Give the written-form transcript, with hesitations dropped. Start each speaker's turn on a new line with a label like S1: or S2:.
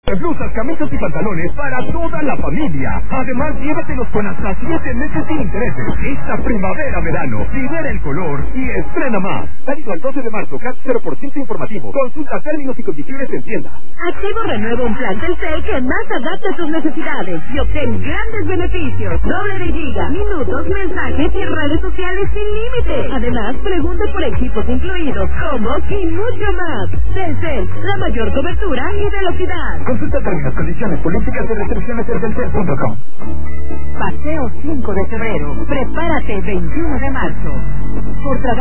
S1: Blusas, camisas y pantalones para toda la familia. Además, llévatelos con hasta 7 meses sin intereses. Esta primavera-verano, libera el color y estrena más. Válido al 12 de marzo, CAT 0% informativo. Consulta términos y condiciones en tienda.
S2: Activo renueva un plan Telcel que más adapta a tus necesidades y obtén grandes beneficios. Doble de giga, minutos, mensajes y redes sociales sin límite. Además, pregunta por equipos incluidos, combos y mucho más. Telcel, la mayor cobertura y velocidad.
S1: Consulta términos, condiciones, políticas y restricciones en telcel.com.
S2: Paseo 5 de febrero. Prepárate 21 de marzo. Por